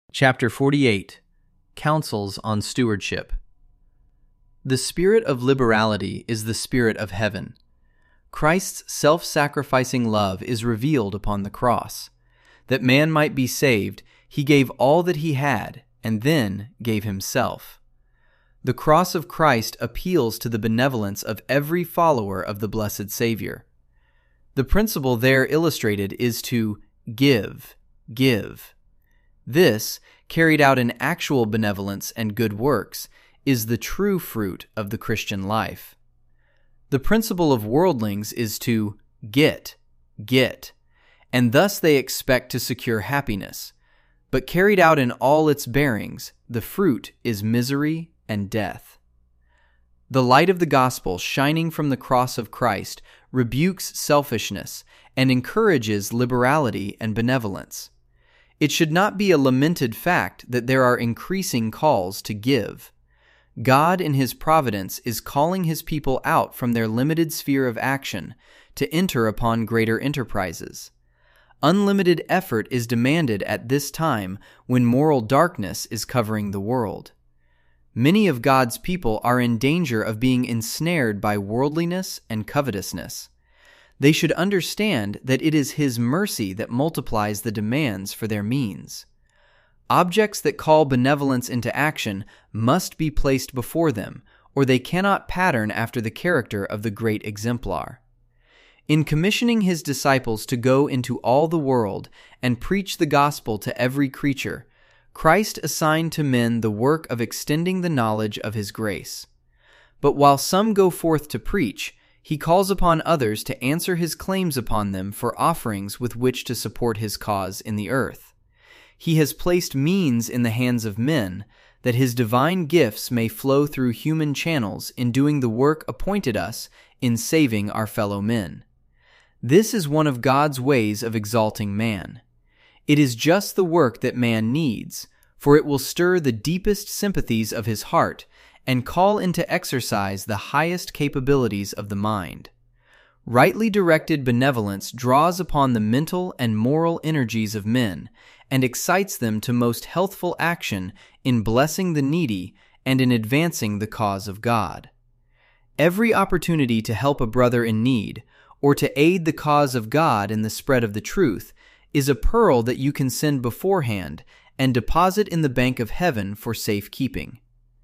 Chapter 48. Counsels on Stewardship. The spirit of liberality is the spirit of heaven. Christ's self-sacrificing love is revealed upon the cross. That man might be saved, he gave all that he had, and then gave himself. The cross of Christ appeals to the benevolence of every follower of the blessed Savior. The principle there illustrated is to give. This, carried out in actual benevolence and good works, is the true fruit of the Christian life. The principle of worldlings is to get, and thus they expect to secure happiness. But carried out in all its bearings, the fruit is misery and death. The light of the gospel shining from the cross of Christ rebukes selfishness and encourages liberality and benevolence. It should not be a lamented fact that there are increasing calls to give. God in His providence is calling His people out from their limited sphere of action to enter upon greater enterprises. Unlimited effort is demanded at this time when moral darkness is covering the world. Many of God's people are in danger of being ensnared by worldliness and covetousness. They should understand that it is His mercy that multiplies the demands for their means. Objects that call benevolence into action must be placed before them, or they cannot pattern after the character of the great exemplar. In commissioning His disciples to go into all the world and preach the gospel to every creature, Christ assigned to men the work of extending the knowledge of His grace. But while some go forth to preach, He calls upon others to answer His claims upon them for offerings with which to support His cause in the earth. He has placed means in the hands of men, that His divine gifts may flow through human channels in doing the work appointed us in saving our fellow men. This is one of God's ways of exalting man. It is just the work that man needs, for it will stir the deepest sympathies of his heart and call into exercise the highest capabilities of the mind. Rightly directed benevolence draws upon the mental and moral energies of men and excites them to most healthful action in blessing the needy and in advancing the cause of God. Every opportunity to help a brother in need, or to aid the cause of God in the spread of the truth, is a pearl that you can send beforehand and deposit in the bank of heaven for safekeeping.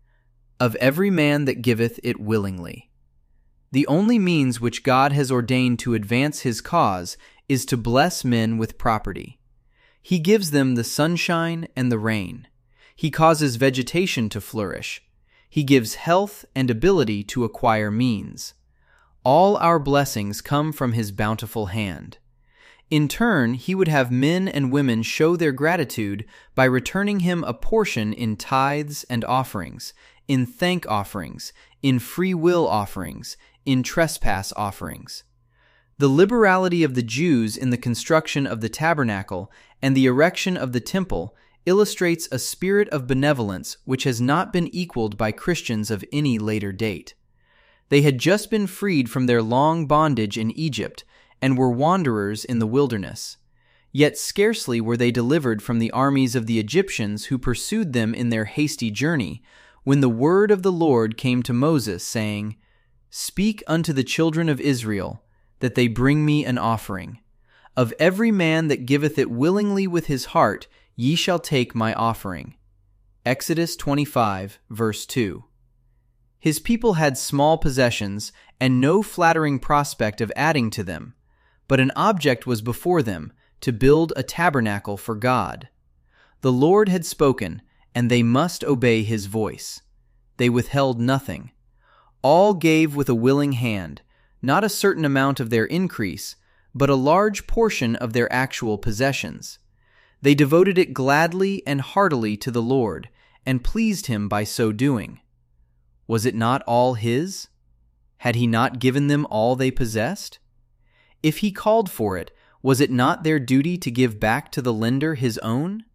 Of every man that giveth it willingly. The only means which God has ordained to advance His cause is to bless men with property. He gives them the sunshine and the rain. He causes vegetation to flourish. He gives health and ability to acquire means. All our blessings come from His bountiful hand. In turn, He would have men and women show their gratitude by returning Him a portion in tithes and offerings, in thank offerings, in free will offerings, in trespass offerings. The liberality of the Jews in the construction of the tabernacle and the erection of the temple illustrates a spirit of benevolence which has not been equaled by Christians of any later date. They had just been freed from their long bondage in Egypt and were wanderers in the wilderness. Yet scarcely were they delivered from the armies of the Egyptians who pursued them in their hasty journey, when the word of the Lord came to Moses, saying, "Speak unto the children of Israel, that they bring me an offering. Of every man that giveth it willingly with his heart, ye shall take my offering." Exodus 25, verse 2. His people had small possessions and no flattering prospect of adding to them, but an object was before them, to build a tabernacle for God. The Lord had spoken, and they must obey His voice. They withheld nothing. All gave with a willing hand, not a certain amount of their increase, but a large portion of their actual possessions. They devoted it gladly and heartily to the Lord, and pleased Him by so doing. Was it not all His? Had He not given them all they possessed? If He called for it, was it not their duty to give back to the lender his own?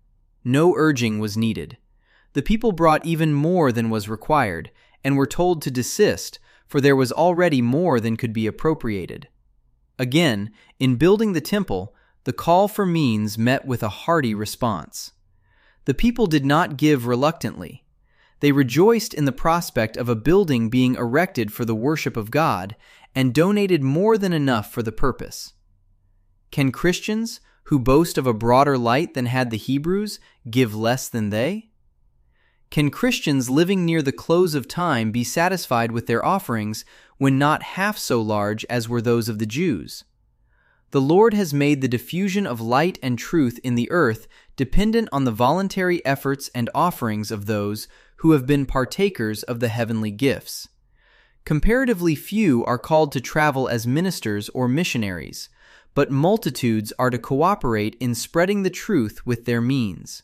No urging was needed. The people brought even more than was required, and were told to desist, for there was already more than could be appropriated. Again, in building the temple, the call for means met with a hearty response. The people did not give reluctantly. They rejoiced in the prospect of a building being erected for the worship of God and donated more than enough for the purpose. Can Christians, who boast of a broader light than had the Hebrews, give less than they? Can Christians living near the close of time be satisfied with their offerings when not half so large as were those of the Jews? The Lord has made the diffusion of light and truth in the earth dependent on the voluntary efforts and offerings of those who have been partakers of the heavenly gifts. Comparatively few are called to travel as ministers or missionaries, but multitudes are to cooperate in spreading the truth with their means.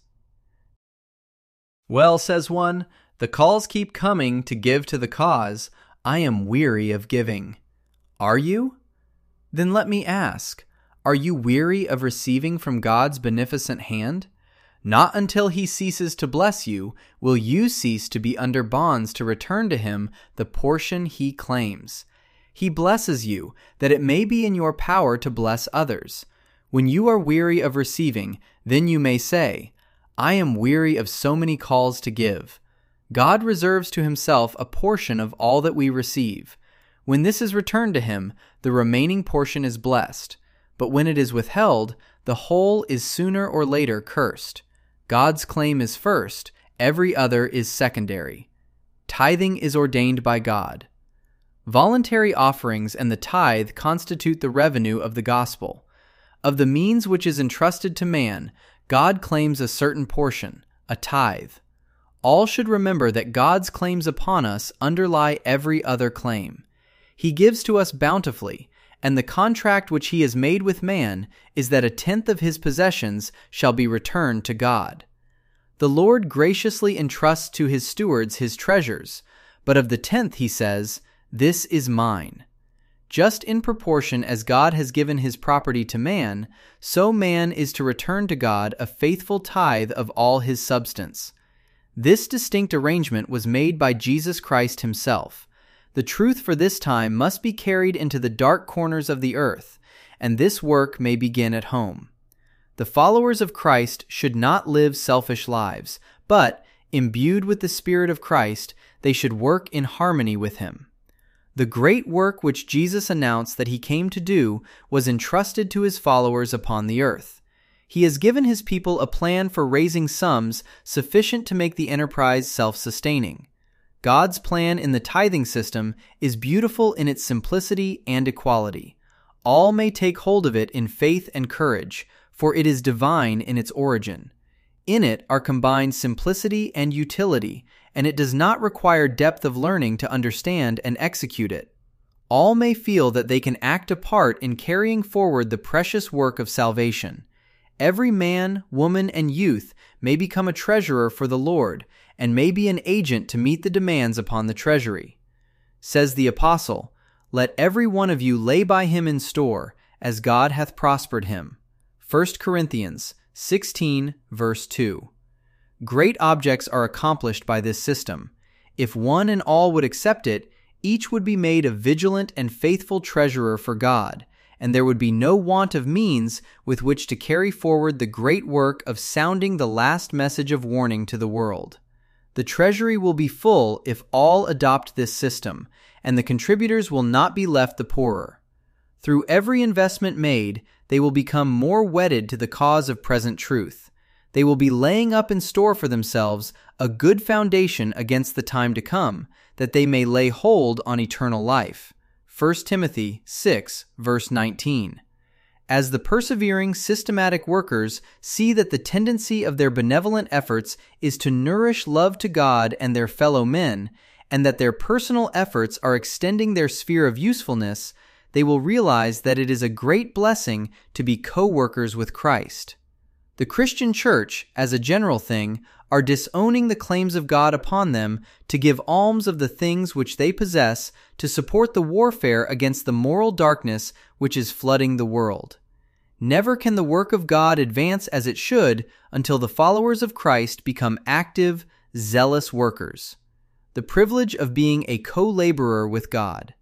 Well, says one, the calls keep coming to give to the cause. I am weary of giving. Are you? Then let me ask, are you weary of receiving from God's beneficent hand? Not until He ceases to bless you will you cease to be under bonds to return to Him the portion He claims. He blesses you that it may be in your power to bless others. When you are weary of receiving, then you may say, I am weary of so many calls to give. God reserves to Himself a portion of all that we receive. When this is returned to Him, the remaining portion is blessed. But when it is withheld, the whole is sooner or later cursed. God's claim is first, every other is secondary. Tithing is ordained by God. Voluntary offerings and the tithe constitute the revenue of the gospel. Of the means which is entrusted to man, God claims a certain portion, a tithe. All should remember that God's claims upon us underlie every other claim. He gives to us bountifully, and the contract which He has made with man is that 1/10 of his possessions shall be returned to God. The Lord graciously entrusts to His stewards His treasures, but of the 10th He says, This is mine. Just in proportion as God has given His property to man, so man is to return to God a faithful tithe of all his substance. This distinct arrangement was made by Jesus Christ Himself. The truth for this time must be carried into the dark corners of the earth, and this work may begin at home. The followers of Christ should not live selfish lives, but, imbued with the Spirit of Christ, they should work in harmony with Him. The great work which Jesus announced that He came to do was entrusted to His followers upon the earth. He has given His people a plan for raising sums sufficient to make the enterprise self-sustaining. God's plan in the tithing system is beautiful in its simplicity and equality. All may take hold of it in faith and courage, for it is divine in its origin. In it are combined simplicity and utility, and it does not require depth of learning to understand and execute it. All may feel that they can act a part in carrying forward the precious work of salvation. Every man, woman, and youth may become a treasurer for the Lord, and may be an agent to meet the demands upon the treasury. Says the apostle, Let every one of you lay by him in store, as God hath prospered him. 1 Corinthians 16, verse 2. Great objects are accomplished by this system. If one and all would accept it, each would be made a vigilant and faithful treasurer for God, and there would be no want of means with which to carry forward the great work of sounding the last message of warning to the world. The treasury will be full if all adopt this system, and the contributors will not be left the poorer. Through every investment made, they will become more wedded to the cause of present truth. They will be laying up in store for themselves a good foundation against the time to come, that they may lay hold on eternal life. 1 Timothy 6, verse 19. As the persevering, systematic workers see that the tendency of their benevolent efforts is to nourish love to God and their fellow men, and that their personal efforts are extending their sphere of usefulness, they will realize that it is a great blessing to be co-workers with Christ. The Christian church, as a general thing, are disowning the claims of God upon them to give alms of the things which they possess to support the warfare against the moral darkness which is flooding the world. Never can the work of God advance as it should until the followers of Christ become active, zealous workers. The privilege of being a co-laborer with God.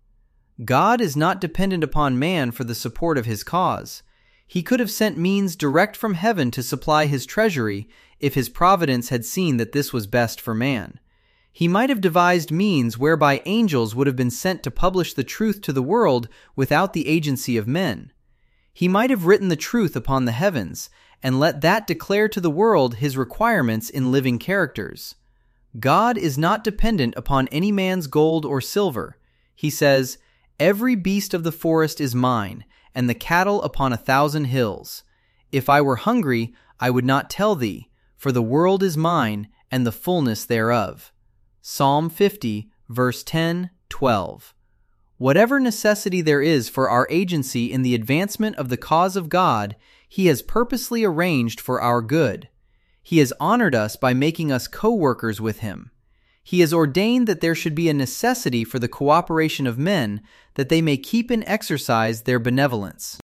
God is not dependent upon man for the support of His cause. He could have sent means direct from heaven to supply His treasury if his providence had seen that this was best for man. He might have devised means whereby angels would have been sent to publish the truth to the world without the agency of men. He might have written the truth upon the heavens, and let that declare to the world his requirements in living characters. God is not dependent upon any man's gold or silver. He says, "Every beast of the forest is mine, and the cattle upon 1,000 hills. If I were hungry, I would not tell thee, for the world is mine, and the fullness thereof." Psalm 50, verse 10, 12. Whatever necessity there is for our agency in the advancement of the cause of God, He has purposely arranged for our good. He has honored us by making us co-workers with Him. He has ordained that there should be a necessity for the cooperation of men, that they may keep in exercise their benevolence.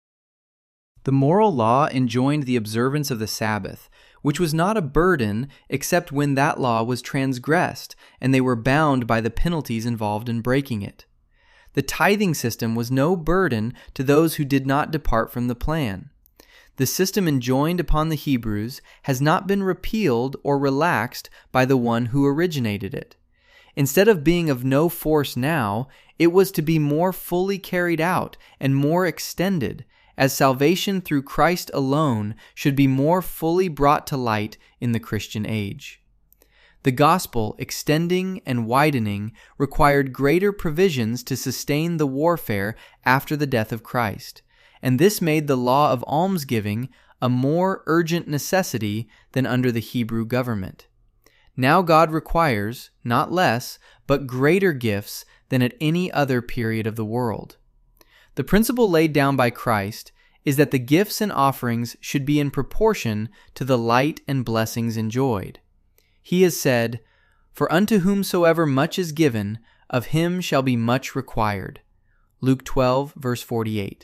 The moral law enjoined the observance of the Sabbath, which was not a burden except when that law was transgressed and they were bound by the penalties involved in breaking it. The tithing system was no burden to those who did not depart from the plan. The system enjoined upon the Hebrews has not been repealed or relaxed by the one who originated it. Instead of being of no force now, it was to be more fully carried out and more extended, as salvation through Christ alone should be more fully brought to light in the Christian age. The gospel, extending and widening, required greater provisions to sustain the warfare after the death of Christ, and this made the law of almsgiving a more urgent necessity than under the Hebrew government. Now God requires, not less, but greater gifts than at any other period of the world. The principle laid down by Christ is that the gifts and offerings should be in proportion to the light and blessings enjoyed. He has said, "For unto whomsoever much is given, of him shall be much required." Luke 12, verse 48.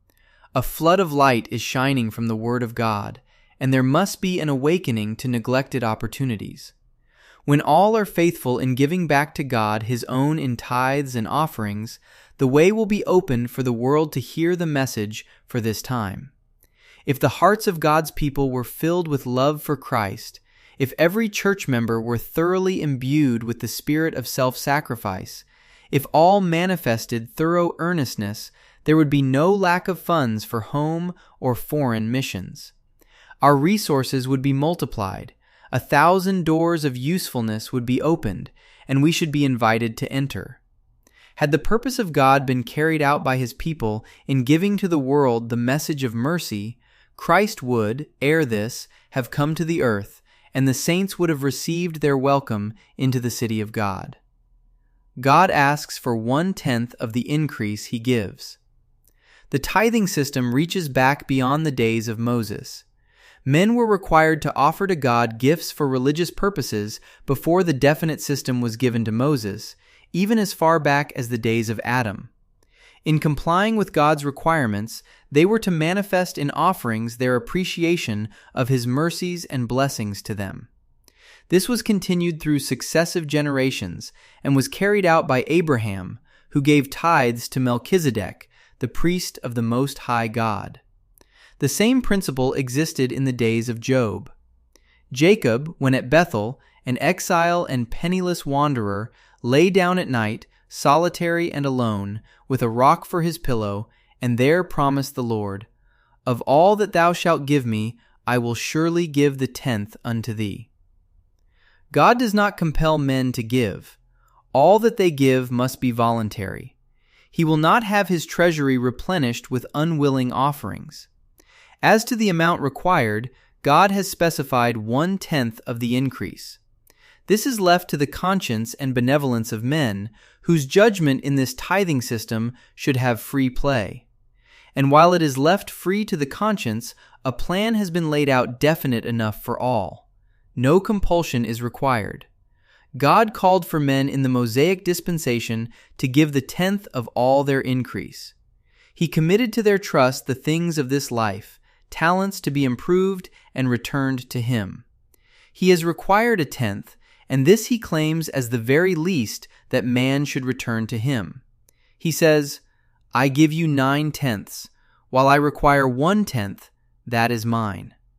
A flood of light is shining from the Word of God, and there must be an awakening to neglected opportunities. When all are faithful in giving back to God His own in tithes and offerings, the way will be opened for the world to hear the message for this time. If the hearts of God's people were filled with love for Christ, if every church member were thoroughly imbued with the spirit of self-sacrifice, if all manifested thorough earnestness, there would be no lack of funds for home or foreign missions. Our resources would be multiplied, 1,000 doors of usefulness would be opened, and we should be invited to enter. Had the purpose of God been carried out by His people in giving to the world the message of mercy, Christ would, ere this, have come to the earth, and the saints would have received their welcome into the city of God. God asks for 1/10 of the increase He gives. The tithing system reaches back beyond the days of Moses. Men were required to offer to God gifts for religious purposes before the definite system was given to Moses, even as far back as the days of Adam. In complying with God's requirements, they were to manifest in offerings their appreciation of His mercies and blessings to them. This was continued through successive generations and was carried out by Abraham, who gave tithes to Melchizedek, the priest of the Most High God. The same principle existed in the days of Job. Jacob, when at Bethel, an exile and penniless wanderer, lay down at night, solitary and alone, with a rock for his pillow, and there promised the Lord, "Of all that thou shalt give me, I will surely give the 10th unto thee." God does not compel men to give. All that they give must be voluntary. He will not have His treasury replenished with unwilling offerings. As to the amount required, God has specified 1/10 of the increase. This is left to the conscience and benevolence of men, whose judgment in this tithing system should have free play. And while it is left free to the conscience, a plan has been laid out definite enough for all. No compulsion is required. God called for men in the Mosaic dispensation to give the 10th of all their increase. He committed to their trust the things of this life, talents to be improved and returned to Him. He has required a 10th, and this He claims as the very least that man should return to Him. He says, "I give you 9/10, while I require 1/10, that is mine."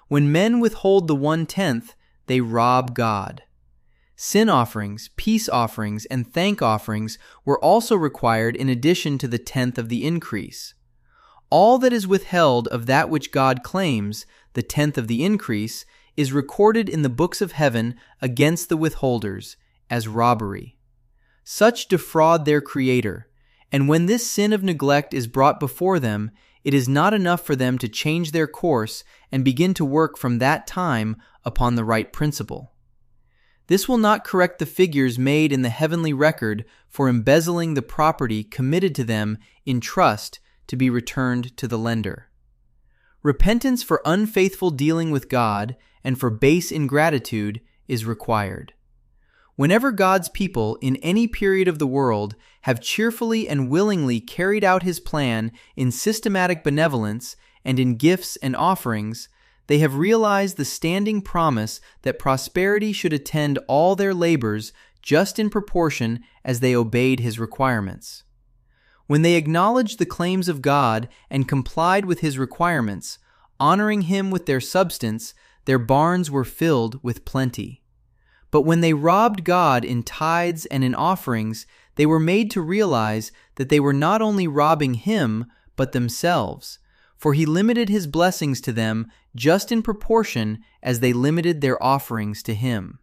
When men withhold the 1/10, they rob God. Sin offerings, peace offerings, and thank offerings were also required in addition to the 10th of the increase. All that is withheld of that which God claims, the 10th of the increase, is recorded in the books of heaven against the withholders as robbery. Such defraud their Creator, and when this sin of neglect is brought before them, it is not enough for them to change their course and begin to work from that time upon the right principle. This will not correct the figures made in the heavenly record for embezzling the property committed to them in trust to be returned to the lender. Repentance for unfaithful dealing with God and for base ingratitude is required. Whenever God's people in any period of the world have cheerfully and willingly carried out His plan in systematic benevolence and in gifts and offerings, they have realized the standing promise that prosperity should attend all their labors just in proportion as they obeyed His requirements. When they acknowledged the claims of God and complied with His requirements, honoring Him with their substance, their barns were filled with plenty. But when they robbed God in tithes and in offerings, they were made to realize that they were not only robbing Him, but themselves, for He limited His blessings to them just in proportion as they limited their offerings to Him.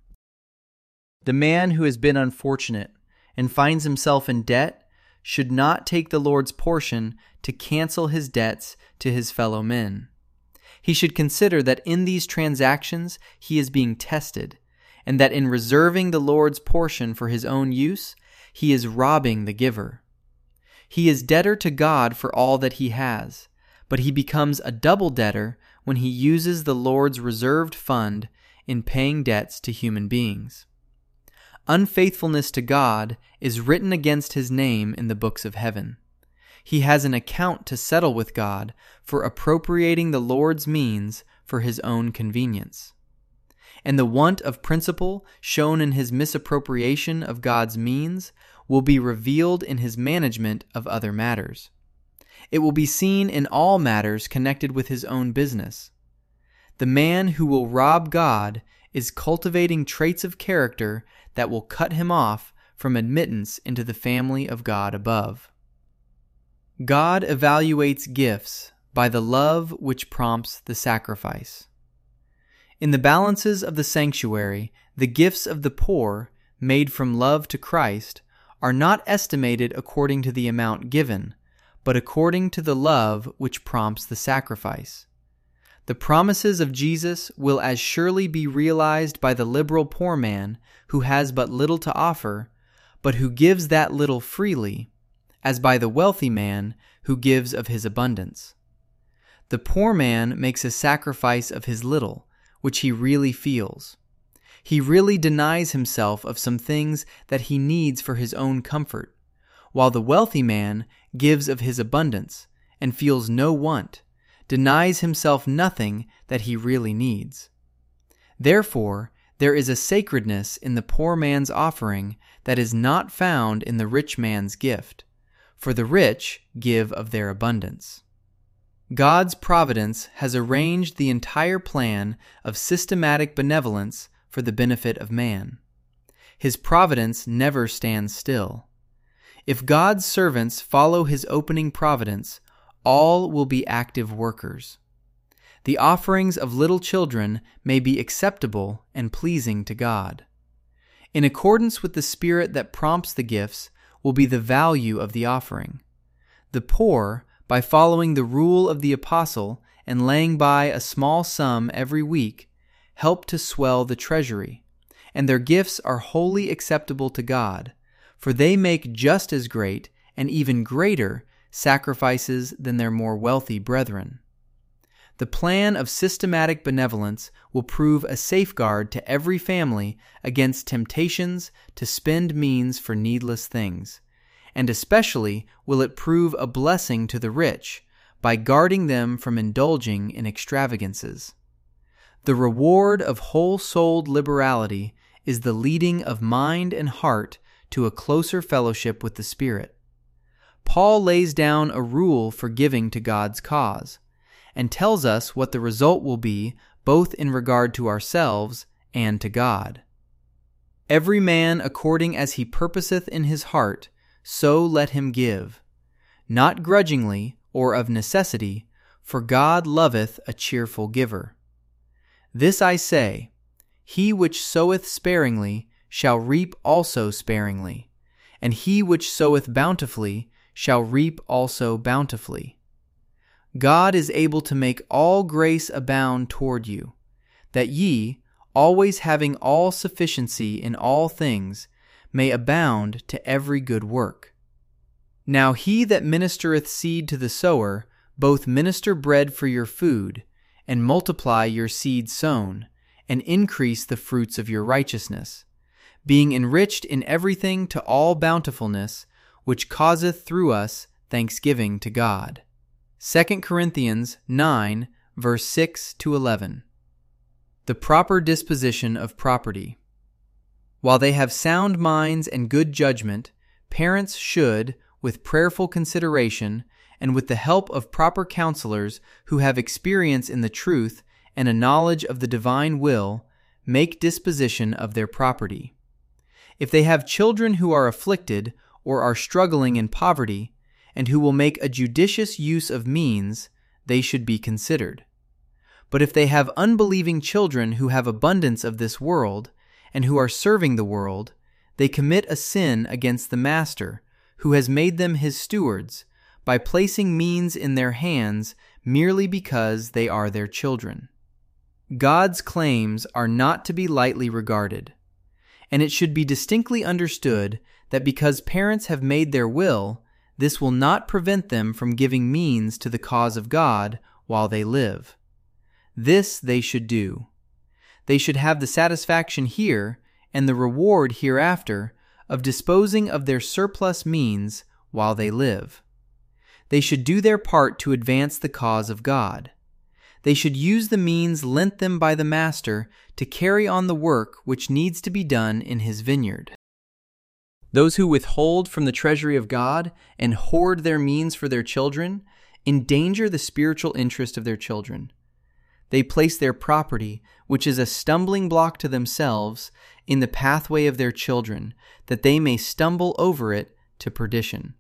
The man who has been unfortunate and finds himself in debt should not take the Lord's portion to cancel his debts to his fellow men. He should consider that in these transactions he is being tested, and that in reserving the Lord's portion for his own use, he is robbing the giver. He is debtor to God for all that he has, but he becomes a double debtor when he uses the Lord's reserved fund in paying debts to human beings. Unfaithfulness to God is written against his name in the books of heaven. He has an account to settle with God for appropriating the Lord's means for his own convenience. And the want of principle shown in his misappropriation of God's means will be revealed in his management of other matters. It will be seen in all matters connected with his own business. The man who will rob God is cultivating traits of character that will cut him off from admittance into the family of God above. God evaluates gifts by the love which prompts the sacrifice. In the balances of the sanctuary, the gifts of the poor, made from love to Christ, are not estimated according to the amount given, but according to the love which prompts the sacrifice. The promises of Jesus will as surely be realized by the liberal poor man who has but little to offer, but who gives that little freely, as by the wealthy man who gives of his abundance. The poor man makes a sacrifice of his little, which he really feels. He really denies himself of some things that he needs for his own comfort, while the wealthy man gives of his abundance and feels no want, denies himself nothing that he really needs. Therefore, there is a sacredness in the poor man's offering that is not found in the rich man's gift, for the rich give of their abundance. God's providence has arranged the entire plan of systematic benevolence for the benefit of man. His providence never stands still. If God's servants follow His opening providence, all will be active workers. The offerings of little children may be acceptable and pleasing to God. In accordance with the spirit that prompts the gifts will be the value of the offering. The poor, by following the rule of the apostle and laying by a small sum every week, help to swell the treasury, and their gifts are wholly acceptable to God, for they make just as great and even greater sacrifices than their more wealthy brethren. The plan of systematic benevolence will prove a safeguard to every family against temptations to spend means for needless things, and especially will it prove a blessing to the rich by guarding them from indulging in extravagances. The reward of whole-souled liberality is the leading of mind and heart to a closer fellowship with the Spirit. Paul lays down a rule for giving to God's cause, and tells us what the result will be both in regard to ourselves and to God. Every man according as he purposeth in his heart, so let him give, not grudgingly or of necessity, for God loveth a cheerful giver. This I say, he which soweth sparingly shall reap also sparingly, and he which soweth bountifully shall reap also bountifully. God is able to make all grace abound toward you, that ye, always having all sufficiency in all things, may abound to every good work. Now he that ministereth seed to the sower, both minister bread for your food, and multiply your seed sown, and increase the fruits of your righteousness, being enriched in everything to all bountifulness, which causeth through us thanksgiving to God. 2 Corinthians 9, verse 6-11. The proper disposition of property. While they have sound minds and good judgment, parents should, with prayerful consideration, and with the help of proper counselors who have experience in the truth and a knowledge of the divine will, make disposition of their property. If they have children who are afflicted or are struggling in poverty, and who will make a judicious use of means, they should be considered. But if they have unbelieving children who have abundance of this world, and who are serving the world, they commit a sin against the Master, who has made them his stewards, by placing means in their hands merely because they are their children. God's claims are not to be lightly regarded, and it should be distinctly understood that because parents have made their will, this will not prevent them from giving means to the cause of God while they live. This they should do. They should have the satisfaction here and the reward hereafter of disposing of their surplus means while they live. They should do their part to advance the cause of God. They should use the means lent them by the Master to carry on the work which needs to be done in his vineyard. Those who withhold from the treasury of God and hoard their means for their children endanger the spiritual interest of their children. They place their property, which is a stumbling block to themselves, in the pathway of their children, that they may stumble over it to perdition.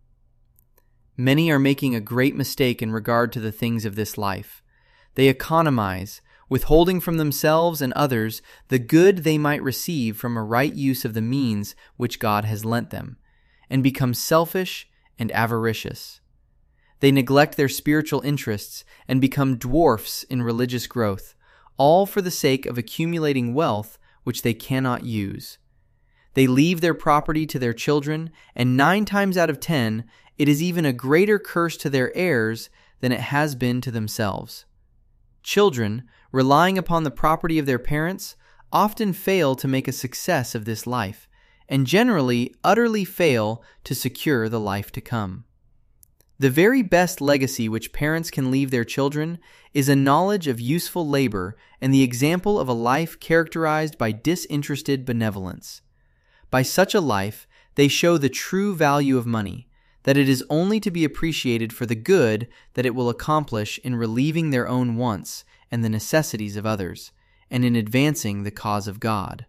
Many are making a great mistake in regard to the things of this life. They economize, withholding from themselves and others the good they might receive from a right use of the means which God has lent them, and become selfish and avaricious. They neglect their spiritual interests and become dwarfs in religious growth, all for the sake of accumulating wealth which they cannot use. They leave their property to their children, and 9 times out of 10, it is even a greater curse to their heirs than it has been to themselves. Children, relying upon the property of their parents, often fail to make a success of this life, and generally utterly fail to secure the life to come. The very best legacy which parents can leave their children is a knowledge of useful labor and the example of a life characterized by disinterested benevolence. By such a life, they show the true value of money, that it is only to be appreciated for the good that it will accomplish in relieving their own wants and the necessities of others, and in advancing the cause of God.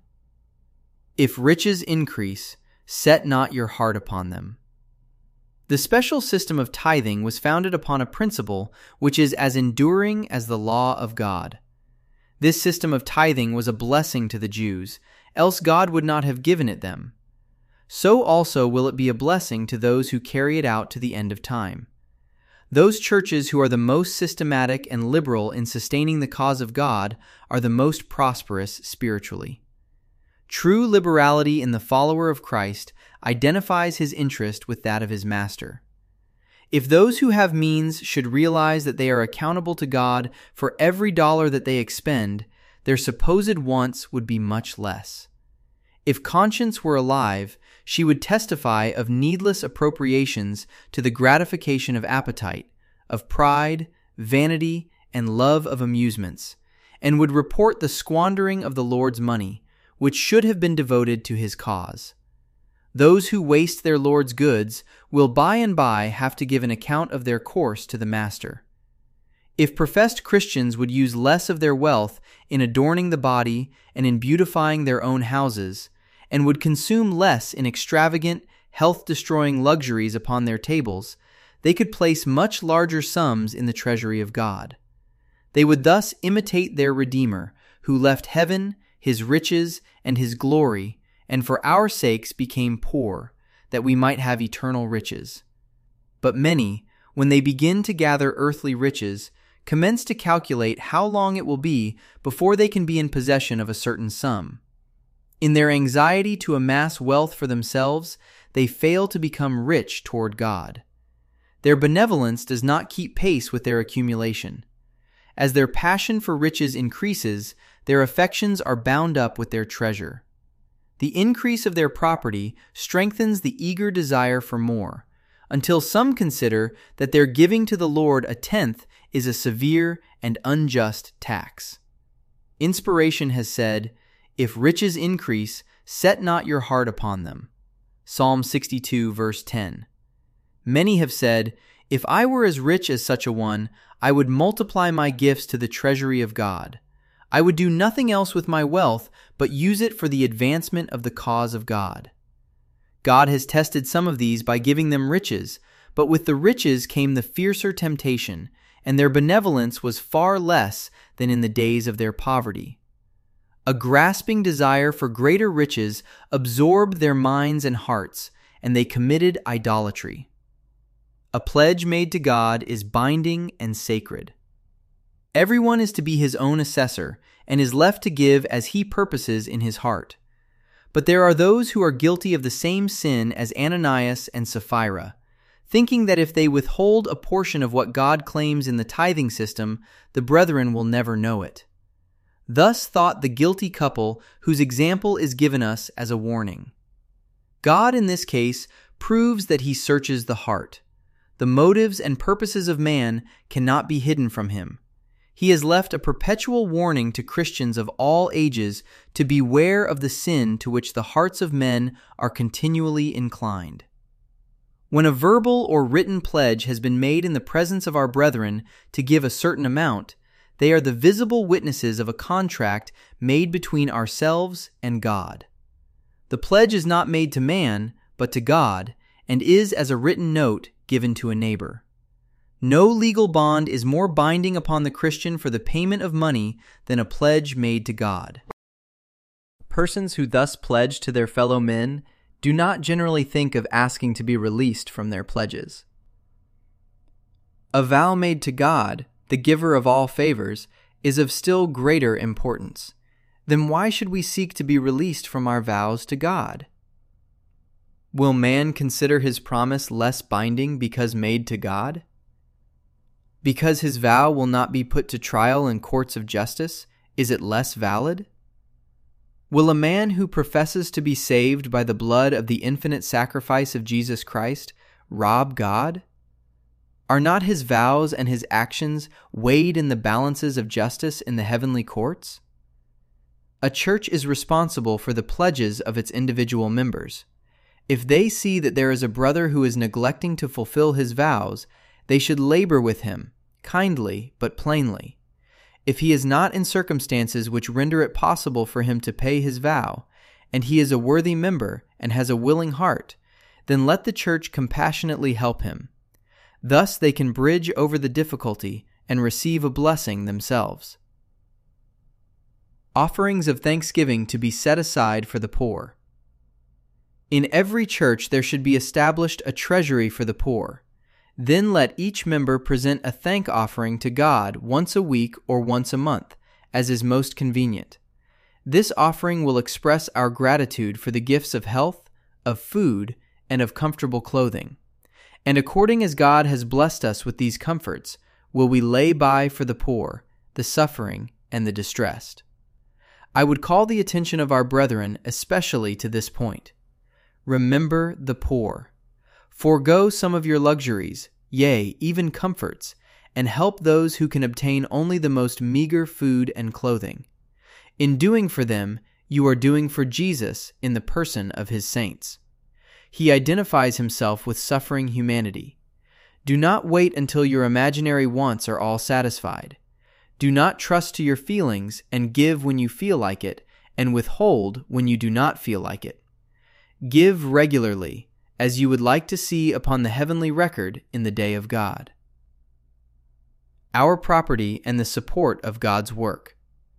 If riches increase, set not your heart upon them. The special system of tithing was founded upon a principle which is as enduring as the law of God. This system of tithing was a blessing to the Jews, else God would not have given it them. So also will it be a blessing to those who carry it out to the end of time. Those churches who are the most systematic and liberal in sustaining the cause of God are the most prosperous spiritually. True liberality in the follower of Christ identifies his interest with that of his Master. If those who have means should realize that they are accountable to God for every dollar that they expend, their supposed wants would be much less. If conscience were alive, she would testify of needless appropriations to the gratification of appetite, of pride, vanity, and love of amusements, and would report the squandering of the Lord's money, which should have been devoted to his cause. Those who waste their Lord's goods will by and by have to give an account of their course to the Master. If professed Christians would use less of their wealth in adorning the body and in beautifying their own houses, and would consume less in extravagant, health-destroying luxuries upon their tables, they could place much larger sums in the treasury of God. They would thus imitate their Redeemer, who left heaven, his riches, and his glory, and for our sakes became poor, that we might have eternal riches. But many, when they begin to gather earthly riches, commence to calculate how long it will be before they can be in possession of a certain sum. In their anxiety to amass wealth for themselves, they fail to become rich toward God. Their benevolence does not keep pace with their accumulation. As their passion for riches increases, their affections are bound up with their treasure. The increase of their property strengthens the eager desire for more, until some consider that their giving to the Lord a tenth is a severe and unjust tax. Inspiration has said, "If riches increase, set not your heart upon them." Psalm 62, verse 10. Many have said, "If I were as rich as such a one, I would multiply my gifts to the treasury of God. I would do nothing else with my wealth but use it for the advancement of the cause of God." God has tested some of these by giving them riches, but with the riches came the fiercer temptation, and their benevolence was far less than in the days of their poverty. A grasping desire for greater riches absorbed their minds and hearts, and they committed idolatry. A pledge made to God is binding and sacred. Everyone is to be his own assessor, and is left to give as he purposes in his heart. But there are those who are guilty of the same sin as Ananias and Sapphira, thinking that if they withhold a portion of what God claims in the tithing system, the brethren will never know it. Thus thought the guilty couple whose example is given us as a warning. God in this case proves that he searches the heart. The motives and purposes of man cannot be hidden from him. He has left a perpetual warning to Christians of all ages to beware of the sin to which the hearts of men are continually inclined. When a verbal or written pledge has been made in the presence of our brethren to give a certain amount, they are the visible witnesses of a contract made between ourselves and God. The pledge is not made to man, but to God, and is as a written note given to a neighbor. No legal bond is more binding upon the Christian for the payment of money than a pledge made to God. Persons who thus pledge to their fellow men do not generally think of asking to be released from their pledges. A vow made to God, the giver of all favors, is of still greater importance. Then why should we seek to be released from our vows to God? Will man consider his promise less binding because made to God? Because his vow will not be put to trial in courts of justice, is it less valid? Will a man who professes to be saved by the blood of the infinite sacrifice of Jesus Christ rob God? Are not his vows and his actions weighed in the balances of justice in the heavenly courts? A church is responsible for the pledges of its individual members. If they see that there is a brother who is neglecting to fulfill his vows, they should labor with him, kindly but plainly. If he is not in circumstances which render it possible for him to pay his vow, and he is a worthy member and has a willing heart, then let the church compassionately help him. Thus they can bridge over the difficulty and receive a blessing themselves. Offerings of thanksgiving to be set aside for the poor. In every church there should be established a treasury for the poor. Then let each member present a thank offering to God once a week or once a month, as is most convenient. This offering will express our gratitude for the gifts of health, of food, and of comfortable clothing. And according as God has blessed us with these comforts, will we lay by for the poor, the suffering, and the distressed. I would call the attention of our brethren especially to this point. Remember the poor. Forego some of your luxuries, yea, even comforts, and help those who can obtain only the most meager food and clothing. In doing for them, you are doing for Jesus in the person of his saints. He identifies himself with suffering humanity. Do not wait until your imaginary wants are all satisfied. Do not trust to your feelings and give when you feel like it, and withhold when you do not feel like it. Give regularly, as you would like to see upon the heavenly record in the day of God. Our property and the support of God's work.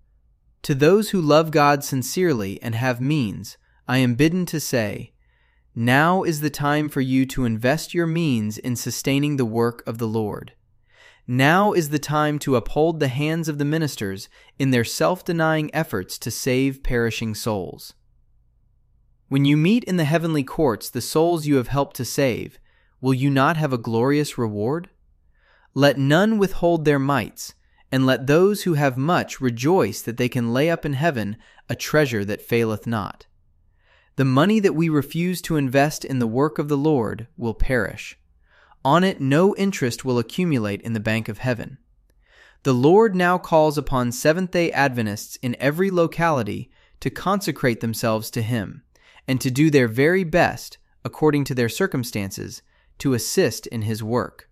To those who love God sincerely and have means, I am bidden to say, now is the time for you to invest your means in sustaining the work of the Lord. Now is the time to uphold the hands of the ministers in their self-denying efforts to save perishing souls. When you meet in the heavenly courts the souls you have helped to save, will you not have a glorious reward? Let none withhold their mites, and let those who have much rejoice that they can lay up in heaven a treasure that faileth not. The money that we refuse to invest in the work of the Lord will perish. On it no interest will accumulate in the bank of heaven. The Lord now calls upon Seventh-day Adventists in every locality to consecrate themselves to Him, and to do their very best, according to their circumstances, to assist in His work.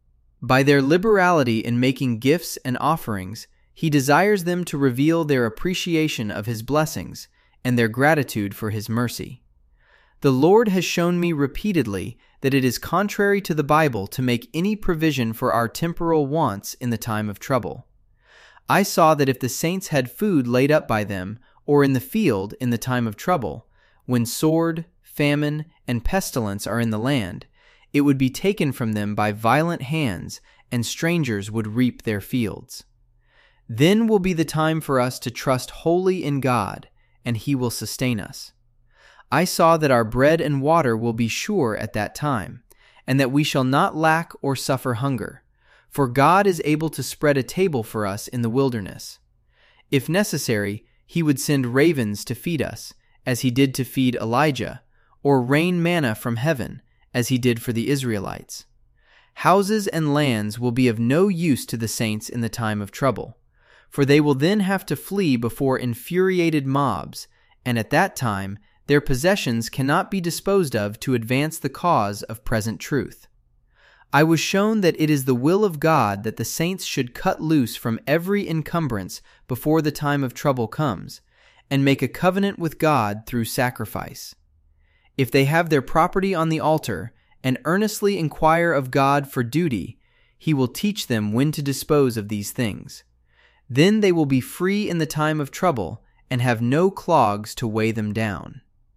By their liberality in making gifts and offerings, He desires them to reveal their appreciation of His blessings and their gratitude for His mercy. The Lord has shown me repeatedly that it is contrary to the Bible to make any provision for our temporal wants in the time of trouble. I saw that if the saints had food laid up by them, or in the field in the time of trouble, when sword, famine, and pestilence are in the land, it would be taken from them by violent hands, and strangers would reap their fields. Then will be the time for us to trust wholly in God, and He will sustain us. I saw that our bread and water will be sure at that time, and that we shall not lack or suffer hunger, for God is able to spread a table for us in the wilderness. If necessary, He would send ravens to feed us, as He did to feed Elijah, or rain manna from heaven, as He did for the Israelites. Houses and lands will be of no use to the saints in the time of trouble, for they will then have to flee before infuriated mobs, and at that time their possessions cannot be disposed of to advance the cause of present truth. I was shown that it is the will of God that the saints should cut loose from every encumbrance before the time of trouble comes, and make a covenant with God through sacrifice. If they have their property on the altar, and earnestly inquire of God for duty, He will teach them when to dispose of these things. Then they will be free in the time of trouble, and have no clogs to weigh them down.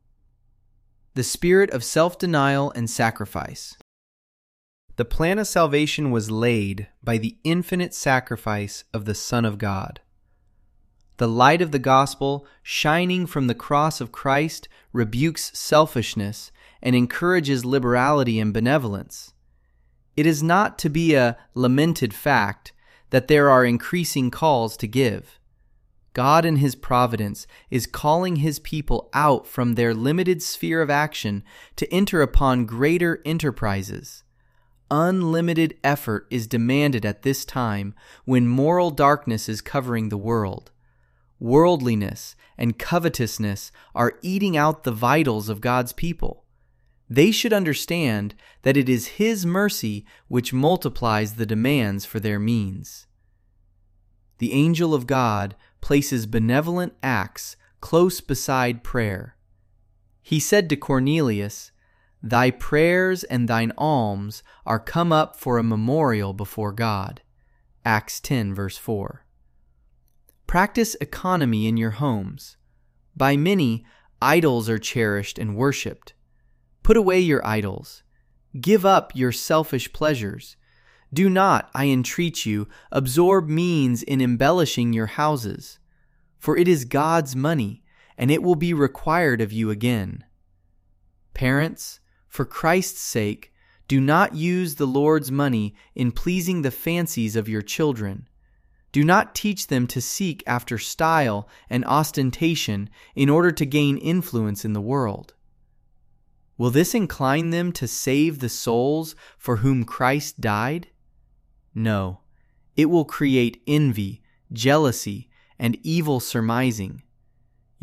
The spirit of self-denial and sacrifice. The plan of salvation was laid by the infinite sacrifice of the Son of God. The light of the gospel, shining from the cross of Christ, rebukes selfishness and encourages liberality and benevolence. It is not to be a lamented fact that there are increasing calls to give. God in His providence is calling His people out from their limited sphere of action to enter upon greater enterprises. Unlimited effort is demanded at this time when moral darkness is covering the world. Worldliness and covetousness are eating out the vitals of God's people. They should understand that it is His mercy which multiplies the demands for their means. The angel of God places benevolent acts close beside prayer. He said to Cornelius, "Thy prayers and thine alms are come up for a memorial before God." Acts 10, verse 4. Practice economy in your homes. By many, idols are cherished and worshipped. Put away your idols. Give up your selfish pleasures. Do not, I entreat you, absorb means in embellishing your houses, for it is God's money, and it will be required of you again. Parents, for Christ's sake, do not use the Lord's money in pleasing the fancies of your children. Do not teach them to seek after style and ostentation in order to gain influence in the world. Will this incline them to save the souls for whom Christ died? No, it will create envy, jealousy, and evil surmising.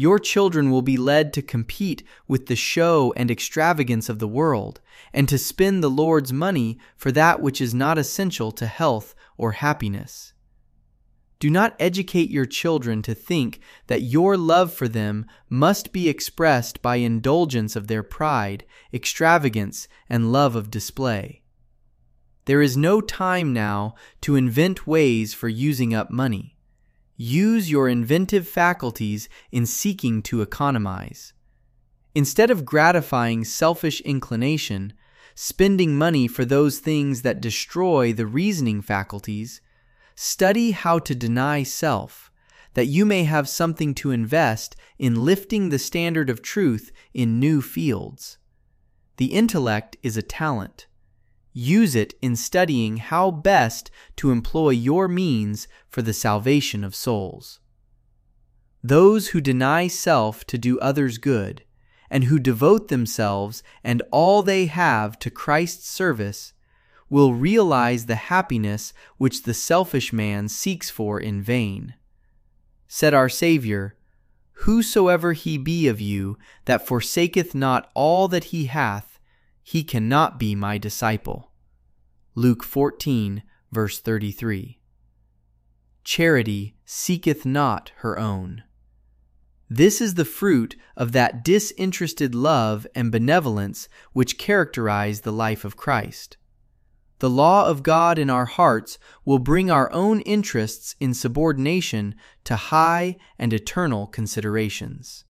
Your children will be led to compete with the show and extravagance of the world, and to spend the Lord's money for that which is not essential to health or happiness. Do not educate your children to think that your love for them must be expressed by indulgence of their pride, extravagance, and love of display. There is no time now to invent ways for using up money. Use your inventive faculties in seeking to economize. Instead of gratifying selfish inclination, spending money for those things that destroy the reasoning faculties, study how to deny self, that you may have something to invest in lifting the standard of truth in new fields. The intellect is a talent. Use it in studying how best to employ your means for the salvation of souls. Those who deny self to do others good, and who devote themselves and all they have to Christ's service, will realize the happiness which the selfish man seeks for in vain. Said our Savior, "Whosoever he be of you that forsaketh not all that he hath, he cannot be my disciple." Luke 14, verse 33. Charity seeketh not her own. This is the fruit of that disinterested love and benevolence which characterize the life of Christ. The law of God in our hearts will bring our own interests in subordination to high and eternal considerations.